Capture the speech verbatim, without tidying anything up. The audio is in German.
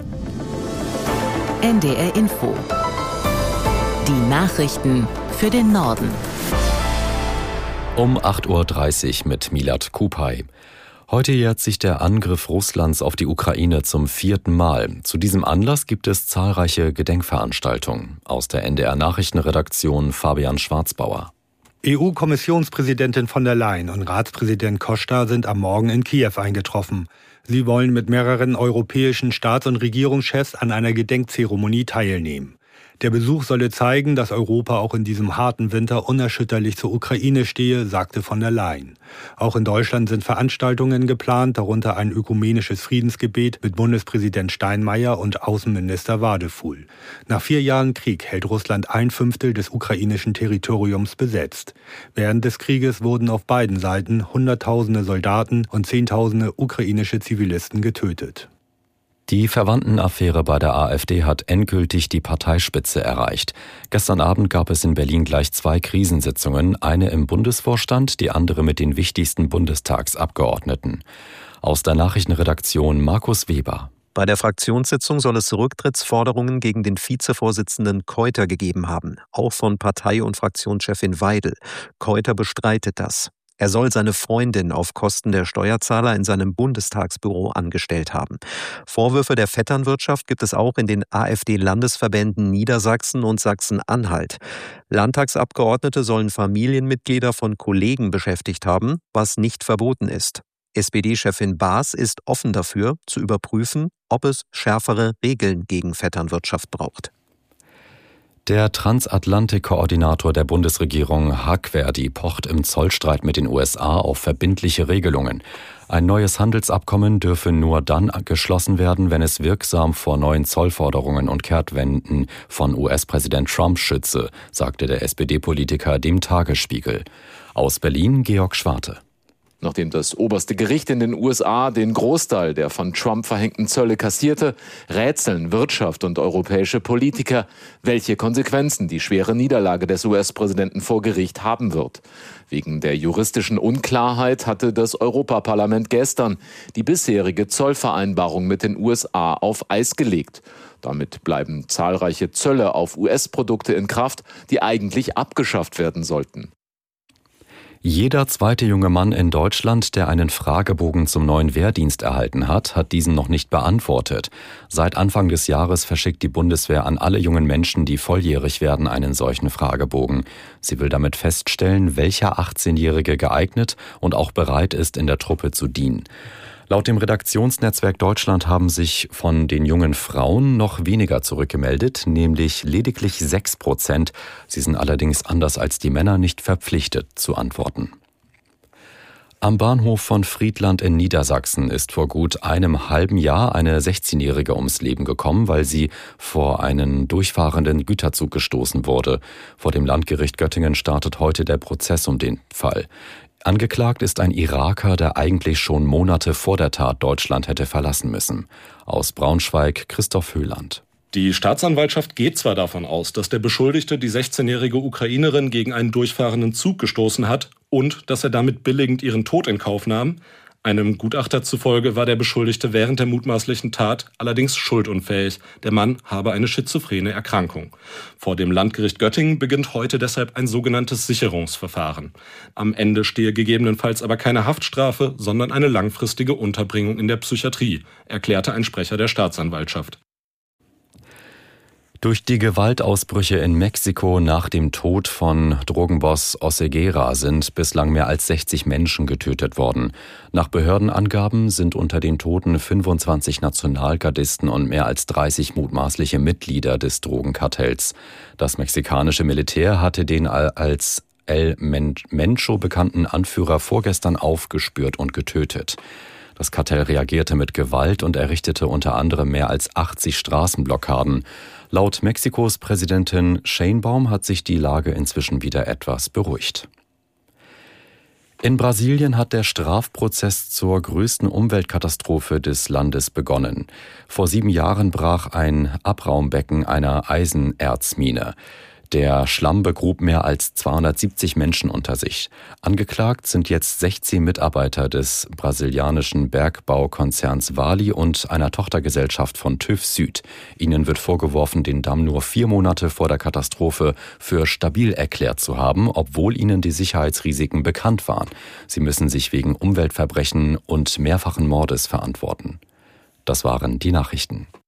N D R Info. Die Nachrichten für den Norden. Um acht Uhr dreißig mit Milad Kupay. Heute jährt sich der Angriff Russlands auf die Ukraine zum vierten Mal. Zu diesem Anlass gibt es zahlreiche Gedenkveranstaltungen. Aus der N D R-Nachrichtenredaktion Fabian Schwarzbauer. E U-Kommissionspräsidentin von der Leyen und Ratspräsident Costa sind am Morgen in Kiew eingetroffen. Sie wollen mit mehreren europäischen Staats- und Regierungschefs an einer Gedenkzeremonie teilnehmen. Der Besuch solle zeigen, dass Europa auch in diesem harten Winter unerschütterlich zur Ukraine stehe, sagte von der Leyen. Auch in Deutschland sind Veranstaltungen geplant, darunter ein ökumenisches Friedensgebet mit Bundespräsident Steinmeier und Außenminister Wadefuhl. Nach vier Jahren Krieg hält Russland ein Fünftel des ukrainischen Territoriums besetzt. Während des Krieges wurden auf beiden Seiten Hunderttausende Soldaten und Zehntausende ukrainische Zivilisten getötet. Die Verwandtenaffäre bei der AfD hat endgültig die Parteispitze erreicht. Gestern Abend gab es in Berlin gleich zwei Krisensitzungen, eine im Bundesvorstand, die andere mit den wichtigsten Bundestagsabgeordneten. Aus der Nachrichtenredaktion Markus Weber. Bei der Fraktionssitzung soll es Rücktrittsforderungen gegen den Vizevorsitzenden Keuter gegeben haben, auch von Partei- und Fraktionschefin Weidel. Keuter bestreitet das. Er soll seine Freundin auf Kosten der Steuerzahler in seinem Bundestagsbüro angestellt haben. Vorwürfe der Vetternwirtschaft gibt es auch in den AfD-Landesverbänden Niedersachsen und Sachsen-Anhalt. Landtagsabgeordnete sollen Familienmitglieder von Kollegen beschäftigt haben, was nicht verboten ist. S P D-Chefin Baas ist offen dafür, zu überprüfen, ob es schärfere Regeln gegen Vetternwirtschaft braucht. Der Transatlantik-Koordinator der Bundesregierung Huck Verdi pocht im Zollstreit mit den U S A auf verbindliche Regelungen. Ein neues Handelsabkommen dürfe nur dann geschlossen werden, wenn es wirksam vor neuen Zollforderungen und Kehrtwenden von U S-Präsident Trump schütze, sagte der S P D-Politiker dem Tagesspiegel. Aus Berlin Georg Schwarte. Nachdem das oberste Gericht in den U S A den Großteil der von Trump verhängten Zölle kassierte, rätseln Wirtschaft und europäische Politiker, welche Konsequenzen die schwere Niederlage des U S-Präsidenten vor Gericht haben wird. Wegen der juristischen Unklarheit hatte das Europaparlament gestern die bisherige Zollvereinbarung mit den U S A auf Eis gelegt. Damit bleiben zahlreiche Zölle auf U S-Produkte in Kraft, die eigentlich abgeschafft werden sollten. Jeder zweite junge Mann in Deutschland, der einen Fragebogen zum neuen Wehrdienst erhalten hat, hat diesen noch nicht beantwortet. Seit Anfang des Jahres verschickt die Bundeswehr an alle jungen Menschen, die volljährig werden, einen solchen Fragebogen. Sie will damit feststellen, welcher achtzehnjährige geeignet und auch bereit ist, in der Truppe zu dienen. Laut dem Redaktionsnetzwerk Deutschland haben sich von den jungen Frauen noch weniger zurückgemeldet, nämlich lediglich sechs Prozent. Sie sind allerdings anders als die Männer nicht verpflichtet zu antworten. Am Bahnhof von Friedland in Niedersachsen ist vor gut einem halben Jahr eine sechzehnjährige ums Leben gekommen, weil sie vor einen durchfahrenden Güterzug gestoßen wurde. Vor dem Landgericht Göttingen startet heute der Prozess um den Fall. Angeklagt ist ein Iraker, der eigentlich schon Monate vor der Tat Deutschland hätte verlassen müssen. Aus Braunschweig Christoph Höhland. Die Staatsanwaltschaft geht zwar davon aus, dass der Beschuldigte die sechzehnjährige Ukrainerin gegen einen durchfahrenden Zug gestoßen hat und dass er damit billigend ihren Tod in Kauf nahm. Einem Gutachter zufolge war der Beschuldigte während der mutmaßlichen Tat allerdings schuldunfähig. Der Mann habe eine schizophrene Erkrankung. Vor dem Landgericht Göttingen beginnt heute deshalb ein sogenanntes Sicherungsverfahren. Am Ende stehe gegebenenfalls aber keine Haftstrafe, sondern eine langfristige Unterbringung in der Psychiatrie, erklärte ein Sprecher der Staatsanwaltschaft. Durch die Gewaltausbrüche in Mexiko nach dem Tod von Drogenboss Oseguera sind bislang mehr als sechzig Menschen getötet worden. Nach Behördenangaben sind unter den Toten fünfundzwanzig Nationalgardisten und mehr als dreißig mutmaßliche Mitglieder des Drogenkartells. Das mexikanische Militär hatte den als El Mencho bekannten Anführer vorgestern aufgespürt und getötet. Das Kartell reagierte mit Gewalt und errichtete unter anderem mehr als achtzig Straßenblockaden. Laut Mexikos Präsidentin Sheinbaum hat sich die Lage inzwischen wieder etwas beruhigt. In Brasilien hat der Strafprozess zur größten Umweltkatastrophe des Landes begonnen. Vor sieben Jahren brach ein Abraumbecken einer Eisenerzmine. Der Schlamm begrub mehr als zweihundertsiebzig Menschen unter sich. Angeklagt sind jetzt sechzehn Mitarbeiter des brasilianischen Bergbaukonzerns Vale und einer Tochtergesellschaft von TÜV Süd. Ihnen wird vorgeworfen, den Damm nur vier Monate vor der Katastrophe für stabil erklärt zu haben, obwohl ihnen die Sicherheitsrisiken bekannt waren. Sie müssen sich wegen Umweltverbrechen und mehrfachen Mordes verantworten. Das waren die Nachrichten.